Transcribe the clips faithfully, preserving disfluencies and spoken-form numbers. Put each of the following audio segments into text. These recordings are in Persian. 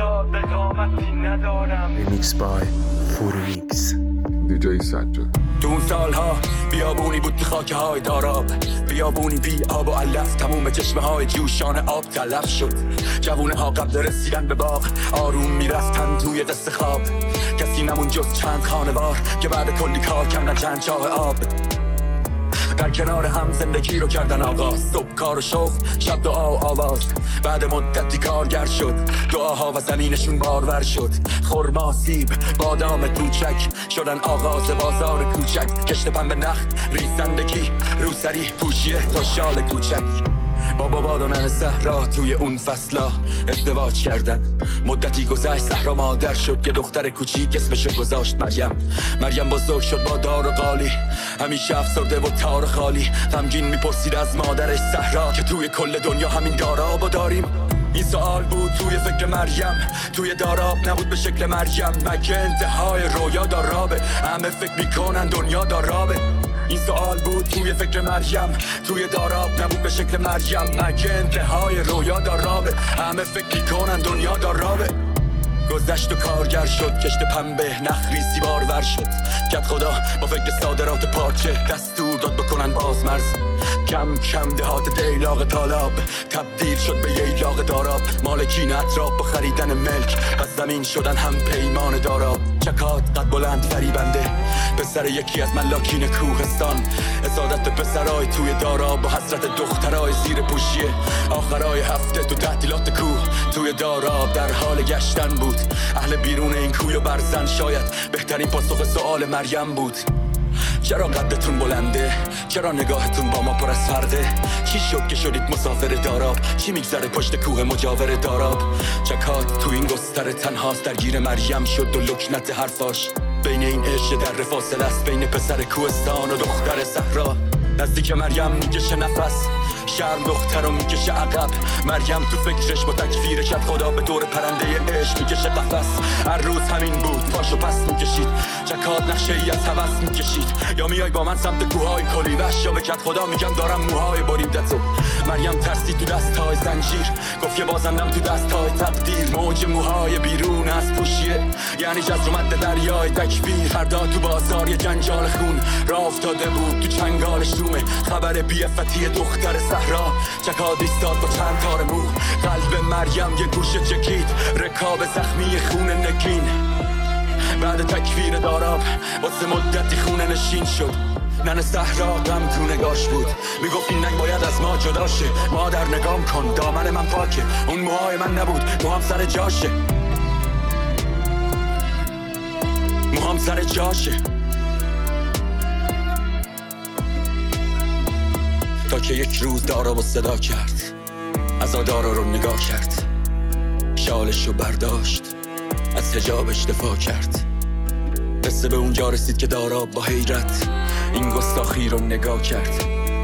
آزاد قامتی ندارم. ریمیکس بای فوریمیکس دیجی سجاد. تو اون سالها بیابونی بود تو خاکه های داراب، بیابونی بی آب و علف، تموم چشمه های جوشان آب تلف شد. جوونه ها قبل رسیدن به باغ آروم میرفتن توی قصه خواب، کسی نمون جز چند خانوار که بعد کلی کار کندن چند چاه آب. در کنار هم زندگی رو کردن آغاز، صبح کار و شغل، شب دعا و آواز. بعد مدتی کارگر شد، دعاها و زمینشون بارور شد. خرما، سیب، بادام کوچک شدن آغاز بازار کوچک. کشت پنبه نخ، ریزندگی، روسری، پوشیه تا شال کوچک. بابا بادانن صحرا توی اون فصلا ازدواج کردن. مدتی گذشت صحرا مادر شد، یه دختر کوچیک اسمشو گذاشت مریم. مریم بزرگ شد با دار و قالی، همیشه افسرده و تار خالی. غمگین میپرسید از مادرش صحرا که توی کل دنیا همین داراب و داریم. این سوال بود توی فکر مریم، توی داراب نبود به شکل مریم. مگه انتهای رویا دارابه؟ همه فکر میکنن دنیا دارابه. این سوال بود توی فکر مریم، توی داراب نبود به شکل مریم. مگه انتهای رویا دارابه؟ همه فکر میکنن دنیا دارابه. گذشت و کارگر شد، کشت پنبه نخریسی بارور شد. کت خدا با فکر صادرات پارچه دستور داد بکنن بازمرز. کم کم دهات دیلاغ طالاب تبدیل شد به ییلاغ داراب. مالکین اطراف با خریدن ملک از زمین شدن هم پیمان داراب. چکات قد بلند فریبنده پسر یکی از ملاکین کوهستان. حسادت پسرای توی داراب با حسرت دخترای زیر پوشیه. آخرای هفته تو تعطیلات کوه توی داراب در حال گشتن بود. اهل بیرون این کوی و برزن شاید بهترین پاسخ سوال مریم بود. چرا قدتون بلنده؟ چرا نگاهتون با ما پر از فرده؟ چی شد که شدید مسافر داراب؟ چی میگذره پشت کوه مجاور داراب؟ چکات تو این گستره تنهاست، درگیر مریم شد و لکنت حرفاش. بین این عشق در فاصله است، بین پسر کوهستان و دختر صحرا. نزدیک مریم میکشه نفس، شرم دختر رو میکشه عقب. مریم تو فکرش با تکفیر کت خدا به دور پرنده عشق میکشه قفس. هر روز همین بود، پاشو پس میکشید. چکات نقشه ای از هوس میکشید. یا میای با من سمت کوههای کلیوش، یا به کت خدا میگم دارم موهای بریدتو. مریم ترسید تو دستای زنجیر، گفت یه بازندم تو دستای تقدیر. موج موهای بیرون از پوشیه یعنی جزر مد دریای تکبیر. فردا تو بازار یه جنجال خون راه افتاده بود تو چنگالش دومه. خبر بی‌عفتی دختر صحرا. چکاد ایستاد با چند تار مو، قلب مریم یه گوشه چکید. رکاب زخمی خون نگین بعد تکفیر داراب واسه مدتی خونه نشین شد. نن صحرا غم تو نگاش بود، میگفت این نگ باید از ما جدا شه. مادر نگام کن دامن من پاکه، اون موهای من نبود موهام سر جاشه. موهام سر جاشه. تا که یک روز دارا و صدا کرد، از دارا رو نگاه کرد. شالش رو برداشت، از حجابش دفاع کرد. قصه به اونجا رسید که دارا با حیرت این گستاخی رو نگاه کرد.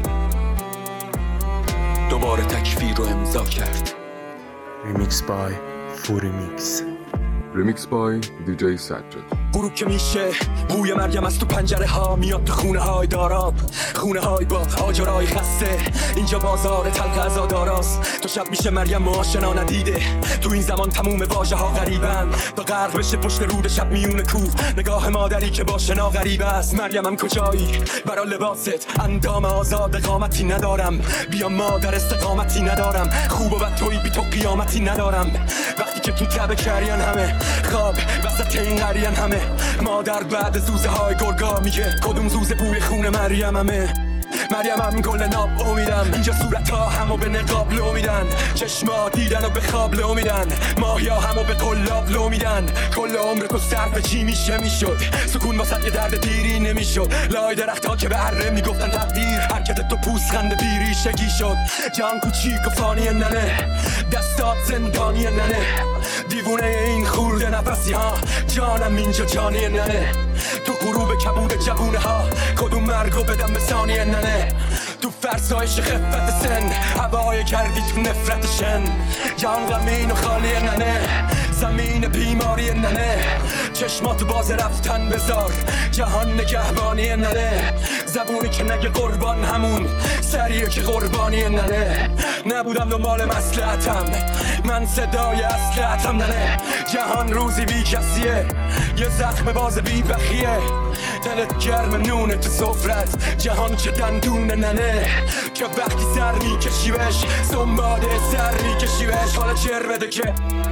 دوباره تکفیر رو امضا کرد. ریمیکس بای فوریمیکس ریمیکس بای دیجی سجاد. غروب که میشه بوی مریم از تو پنجره ها میاد تو خونه های داراب. خونه های با آجرای خسته، اینجا بازار تلخ عزاداراست. تو شب میشه مریم آشنا ندیده، تو این زمان تموم واژه ها غریبن. تا غرق بشه پشت رود شب میون کوه، نگاه مادری که با شنا غریب است. مریم هم کجایی؟ برا لباست اندام آزاد قامتی ندارم. بیا مادر استقامتی ندارم. خوب و بد توی بی تو قیامتی ندارم. وقتی که تو تبه کریان همه خواب وسط این قریان همه. مادر بعد زوزه های گرگا میگه کدوم زوزه بوی خون مریم همه. مریم هم گل ناب امیدم، اینجا صورت ها همو به نقاب لو میدن. چشما دیدن و به خواب لو میدن. ماهیا همو به قلاب لو میدن. کل عمر تو صرف چی میشه میشد؟ سکون واسط یه درد دیری نمیشد. لای درخت ها که به اره میگفتن تقدیر، حرکت تو پوسخند بیریشگی شد. جان کوچیک و فانی ننه، دستات زندانی ننه. دیوونه این خورده نفسی ها، جانم اینجا جانی ننه. تو غروب کبود جوونه ها، کدوم مرگو بدم به ثانیه ننه. تو فرسایش خفت سن، هوای کردی تو نفرت شن. جان غمین و خالی ننه، زمین بیماری ننه. چشماتو باز رفتن بذار. جهان نگهبانی نره، زبونی که نگه قربان همون سریه که قربانی نره. نبودم دنبال مصلحتم، من صدای اصلحتم نره. جهان روزی بی کسیه، یه زخم باز بی بخیه. دلت گرم نونه تو سفرت، جهان چه دندونه ننه. که وقتی سر میکشی بهش سنباده سر میکشی بهش. حالا چر بده که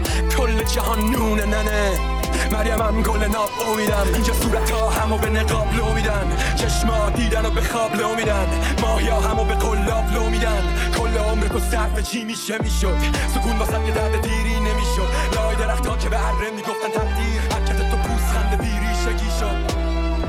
کل جهان نونه ننه. مریم هم گل ناب امیدم، اینجا صورت ها همو به نقاب لو میدن. چشما دیدن و به خواب لو میدن، ماهیا همو به قلاب لو میدن. کل عمر تو صرف چی میشه میشد، سکون واسه یه درد دیری نمیشد. لای درخت ها که به اره میگفتن تقدیر، حرکت تو پوزخند بیریشگی شد.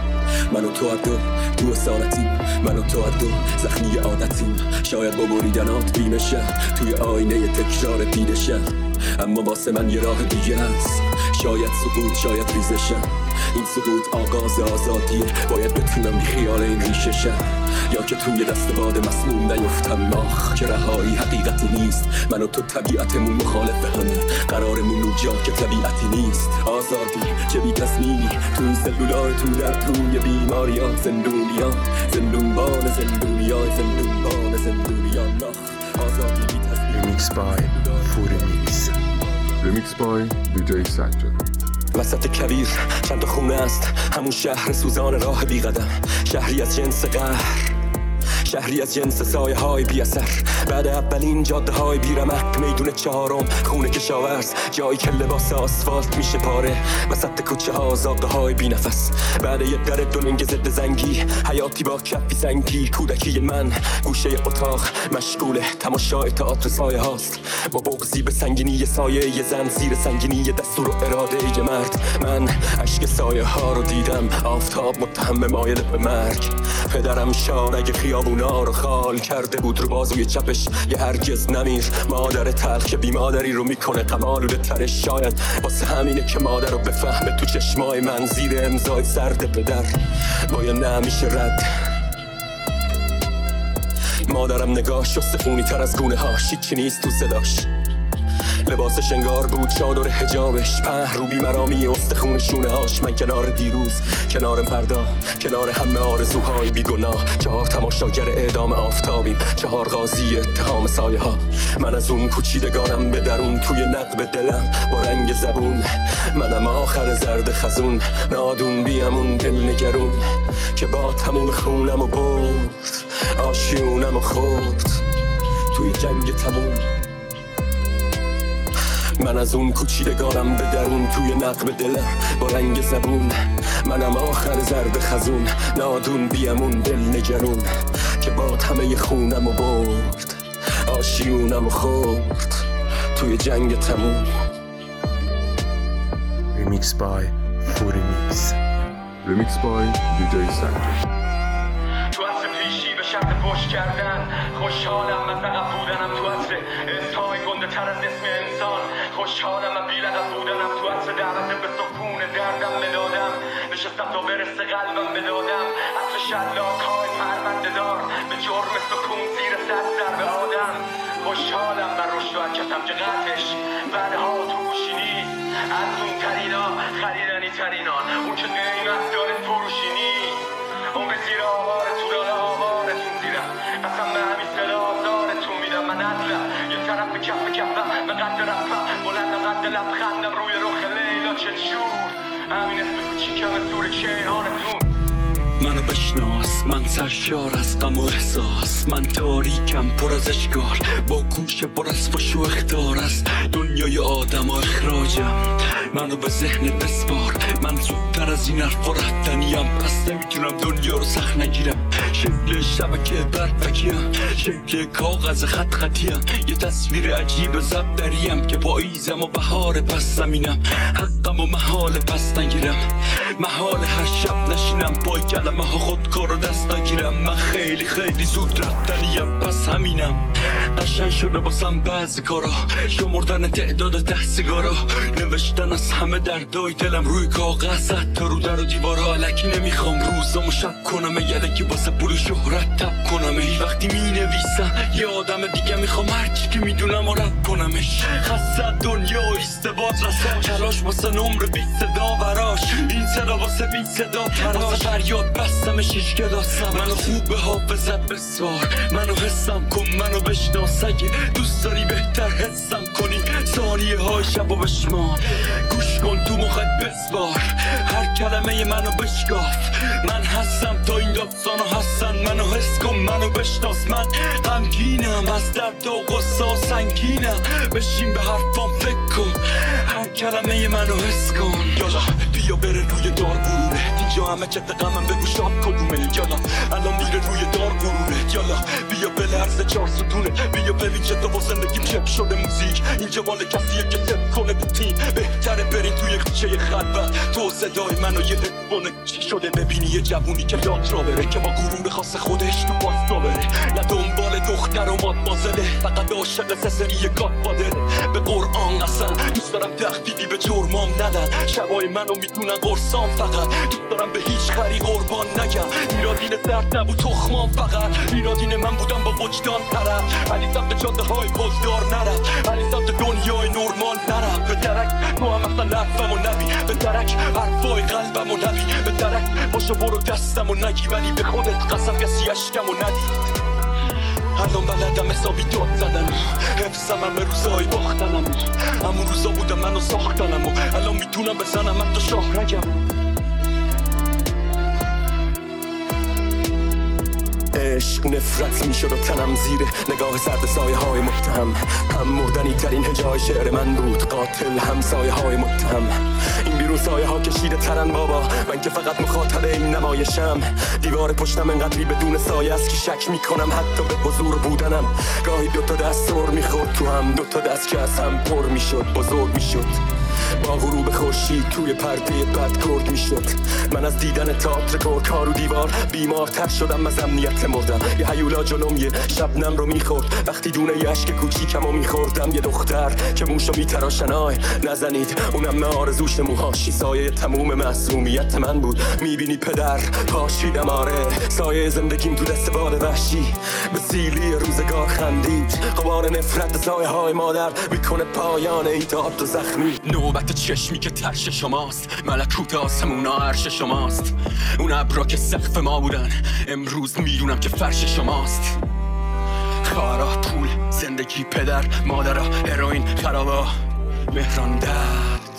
من و تو عدو تو اصالتیم، من و تو عدو زخمی عادتیم. شاید با بریدنات بیمشه توی آینه تکرار دیدشه، اما واسه من یه راه دیگه هست. شاید سقوط شاید ریزشه، این سقوط آغاز آزادیه. باید بتونم بی خیال این ریششه، یا که توی دست باد مسموم نیفتم ماخ. که رهایی حقیقتی نیست، من و تو طبیعتمون مخالف همه. قرارمون اونجا که طبیعتی نیست. آزادی چه بی تصمیمی تو این سلولار، تو در توی بیماریان. زندونیان زندونبان زندونیان زندونبان زندونیان. آزادی بی تصمیمی. Remix by Fury Mix. Remix by دی جی سجاد. وسط کویر چند تا خونه است، همون شهر سوزان راه بی قدم. شهری از جنس قهر، شهری از جنس سایه های بی اثر. بعد اولین جاده های بی رمق، میدون چهارم خونه کشاورز. جایی که لباس آسفالت میشه پاره، وسط کوچه ها زاغه های بی نفس. بعد یه در دولنگ ضد زنگی، حیاتی با کفی سنگی. کودکی من گوشه اتاق مشغول تماشای تئاتر سایه هاست. با بغضی به سنگینی سایه یه زن، زیر سنگینی دستور و اراده یه مرد. من اشک سایه ها رو دیدم، آفتاب متهم مایل به مرگ. پدرم شارگ خیابونا رو خال کرده بود رو بازوی چپش، یه هرگز نمیر. مادر تلخ که بی مادری رو میکنه قمالوده ترش. شاید واسه همینه که مادر رو بفهمه تو چشمای من زیر امضای سرد پدر با یه نمیشه رد. مادرم نگاهش استخونی تر از گونه هاش، هیچی نیست تو صداش. لباسش انگار بود چادر حجابش، په رو بیمرامی استخون شونه هاش. من کنار دیروز، کنار فردا، کنار همه آرزوهای بیگناه. چهار تماشاگر اعدام آفتابیم، چهار قاضی اتهام سایه ها. من از اون کوچیدگانم به درون، توی نقب دلم با رنگ زبون. منم آخر زرد خزون، نادون بیامون دل نگرون. که با تموم خونم و برد، آشیونم و خورد توی جنگ تموم. من از اون کوچیدگانم به درون، توی نقب دلم با رنگ زبون. منم آخر زرد خزون، نادون بیامون دل نگرون. که با همه خونم و برد، آشیونم و خورد توی جنگ تموم. Remix by Fury Mix. Remix by دی جی سجاد. تو عصر پیشی به شرط پشت کردن خوشحالم، من فقط بودنم تو عصر اسمای گنده تر از اسم انسان. خوشحالم من بیلقب بودنم تو عصر دعوت به سکون دردم بدادم. نشستم تا برسه قلبم بدادم، عصر شلاک های پرونده دار به جرم سکون زیر صد ضربه آدم. خوشحالم من رشد و حرکتم که قطعش بعدها تو گوشی نیست. از اون ترینا خریدنی ترینان، اون که قیمت داره فروشی نیست. عمر زیر آوارتون داره آوارتون زیرم، اصلا به همین صدا آزارتون میدم. من ندلم یه طرف به کف کفم، به قد رفم بلند قد لبخندم روی رخ لیلا چه جور. همین اسم کوچیکم زور کیهانتون. منو بشناس، من سرشار از غم و احساس. من تاریکم پر از اشکال، با گوش پر از فش و اخطار. از دنیای آدم و اخراجم، منو به ذهن بسپار. من زودتر از این حرفا رفتنیم، پس نمیتونم دنیا رو سخت نگیرم. شکل شبکه برفکیم، شکل کاغذ خط خطیم. یه تصویر عجیب ضبط دریم که پاییزم و بهار پس زمینم. حقم و محال پس نگیرم، محال هر شب نشینم پای کلمه ها خودکار و دست نگیرم. من خیلی خیلی زود رفتنیم، پس همینم. قشنگ شده باسم بعضی کارا شمردن تعداد ده سیگارا نوشتن از همه دردای دلم روی کاغذ حتی رو در و دیوارا الکی نمیخوام روزامو شب کنم یدکی واسه پول شهرت تب کنم ای وقتی می نویسم یه آدم دیگه میخوام هرچی که میدونم و رب کنمش خسته دنیا ایستباد رساش تلاش واسه نمر بی صدا براش این صدا واسه بی صدا تراش فریاد بستمش ایشگه داستم منو خوب به حافظت بسوار منو حسم کن منو بشناس اگه دوست داری بهتر حسم کنی ثانیه های شب و بشمار گوش کن تو مخت بسوار هر کلمه منو بشکاف من هستم تا این داستانو هستن منو حس کن منو بشناس من غمگینم از درد و غصه و سنگینم بشین به حرفام فکر کن هر کلمه منو حس کن یالا بیا بره روی دار برونه اینجا همه چه غمم بگو شاب کدومه یالا الان میره روی دار برونه یالا بیا بلرزه چار ستونه بیا ببین چه تو با زندگیم چپ شده موزیک اینجا مال کسیه که تپ کنه تو تیم بهتره برین توی کوچه خلوت تو صدای منو یه هدفونه چی شده ببینی یه جوونی که یاد را بره که با غرور خاص خودش تو پاستا بره نه دنبال دختر و مادمازله فقط عاشق سسری گادفادره به قرآن قسم دوست دارم تخفیفی به جرمام ندن شبای منو میتونن قرصام فقط دوست دارم به هیچ خری قربان نگم ایرادین درد نبود تخمام فقط ایرادین من بودم با وجدان طرف علی سمت جاده های بازدار نرم علی سمت دنیای نورمال نرم به درک تو هم اصلا لحظم و نبی به درک حرفای قلبم و نبی به درک باشو برو دستم و نگی ولی به خودت قسم کسی اشکم و ندید الان بلدم حسابی داد زدنم حفظم همه روزای باختنم همون روزا بودم منو ساختنم و الان میتونم بزنم حتی شاه رگم عشق نفرت میشد و تنم زیر نگاه سرد سایه های متهم هم مردنی ترین هجای شعر من بود قاتل هم سایه های متهم این بیرون سایه ها کشیده ترن بابا من که فقط مخاطب این نمایشم دیوار پشتم انقدری بدون سایه است که شک میکنم حتی به حضور بودنم گاهی دوتا دست سر میخورد تو هم دوتا دست که از هم پر میشد بزرگ میشد با غروب خورشید توی پرده بد کرد میشد من از دیدن تئاتر کار و دیوار بیمارتر شدم از امنیت مردم یه هیولا جلوم یه شبنم رو میخورد وقتی دونه یه عشق کوچیکم رو میخوردم یه دختر که موشو میتراشن آی نزنید اونم نه آرزوش موهاشی سایه تموم معصومیت من بود میبینی پدر پاشیدم آره سایه زندگیم تو دست باد وحشی به سیلی روزگار خندید غبار نفرت سایه های مادر میکنه پایان ایداد و زخمی نوبت چشمی که ترش شماست ملکوت آسمونا عرش شماست اون ابرا که سقف ما بودن امروز میدونم که فرش شماست خارا پول زندگی پدر مادرها هروئین خرابا مهران درد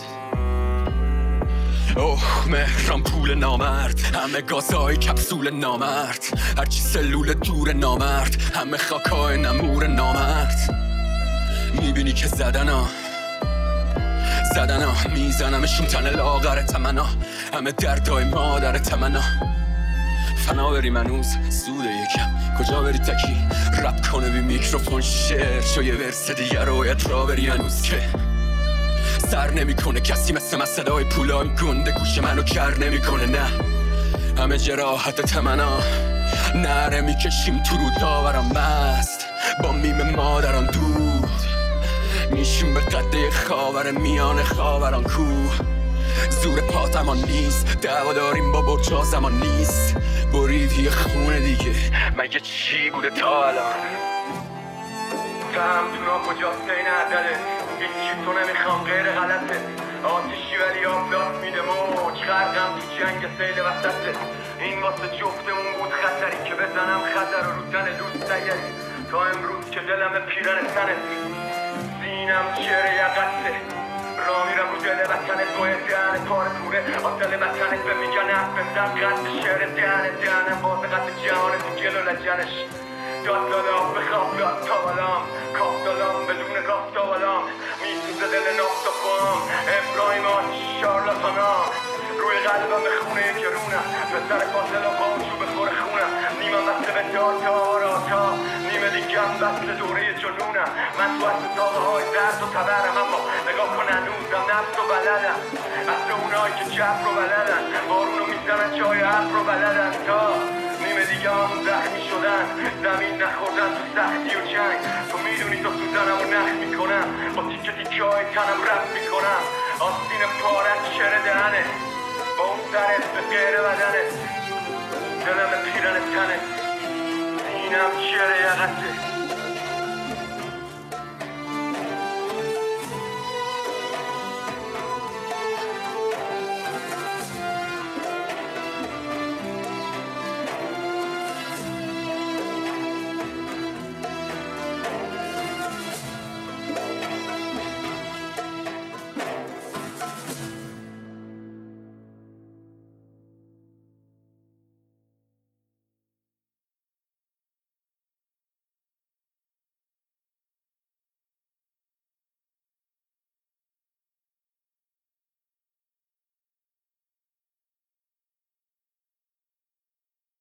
اوه مهران پول نامرد همه گازهای کپسول نامرد هرچی سلول دور نامرد همه خاکای نمور نامرد میبینی که زدنا زدنا میزنمشون تن لاغر تمنا همه دردای مادر تمنا فنا بریم هنوز سوده یکم کجا بری تکی رپ کنه بی میکروفون شعر شو یه ورس دیگه رویت را بری هنوز که سر نمی کنه کسی مثل من صدای پولای گنده گوش منو کر نمی کنه نه همه جراحت تمنا نره میکشیم تو رو داورم مست با میم مادران دود میشیم به قده خاور میان خاوران کو زور پاتمان نیست دعوا داریم با برجا زمان نیست برید یه خونه دیگه مگه چی بوده تا الان فهم تو را کجاست این عدله هیچی تو نمیخوام غیر غلطه آتیشی ولی آفلاس میده موج غرقم تو جنگ سیل وسطه این واسه جفتمون بود خطری که بزنم خطر رو تن دوست نگری تا امروز که دلم پیرن تنت زینم چهر یقصه را میرم رو دل وطنت باید دهنت پار کوره آتل وطنت به میگن حرف بزن قد شعر دهنت دهنم باز قد جهانت تو گل و لجنش داد دادام به خواب داد تاولام کاف دادام بدون راست تاولام میسوزه دل نافت و خام ابراهیم آتش شارلاتانام روی قلبم به خونه گرونم به سر فاصل و پاچو بخور خونم نیمم بسته به داتا آراتا نیمه دیگم بسته دوره جنونم من تو از تاقه های درد و تبرم اما نگاه کن هنوزم نفس و بلدم از اونایی که جب رو بلدن بارونو میزنن جای حرف رو بلدن تا نیمه دیگه هم زخمی شدن زمین نخوردن تو سختی و جنگ تو میدونی تا سوزنم و نخ میکنم با تیکه تیکه های تنم رفت میکنم آستین پارت شر دهنه با اون سرت به غیر بدنه دلم به پیرن تنه سینم شر یقته